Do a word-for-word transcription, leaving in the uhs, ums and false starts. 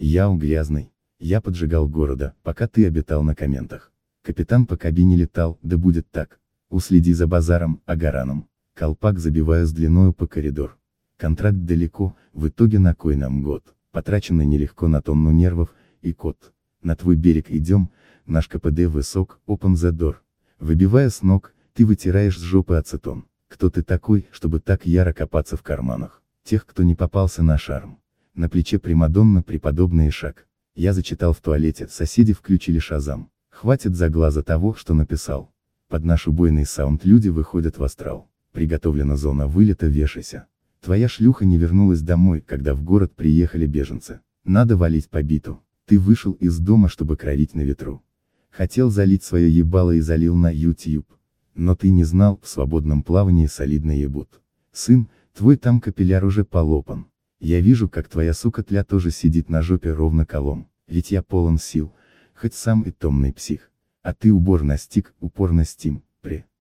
Я грязный. Я поджигал города, пока ты обитал на комментах. Капитан по кабине летал, да будет так. Уследи за базаром, агараном. Колпак забиваю с длиною по коридор. Контракт далеко, в итоге на кой нам год. Потрачено нелегко на тонну нервов, и кот. На твой берег идем, наш КПД высок, open the door. Выбивая с ног, ты вытираешь с жопы ацетон. Кто ты такой, чтобы так яро копаться в карманах? Тех, кто не попался на шарм. На плече примадонна преподобный Ишак. Я зачитал в туалете, соседи включили шазам. Хватит за глаза того, что написал. Под наш убойный саунд люди выходят в астрал. Приготовлена зона вылета, вешайся. Твоя шлюха не вернулась домой, когда в город приехали беженцы. Надо валить по биту. Ты вышел из дома, чтобы кровить на ветру. Хотел залить свое ебало и залил на YouTube. Но ты не знал, в свободном плавании солидно ебут. Сын, твой там капилляр уже полопан. Я вижу, как твоя сука тля тоже сидит на жопе ровно колом. Ведь я полон сил, хоть сам и томный псих. А ты убор настиг, упор на стим, пре.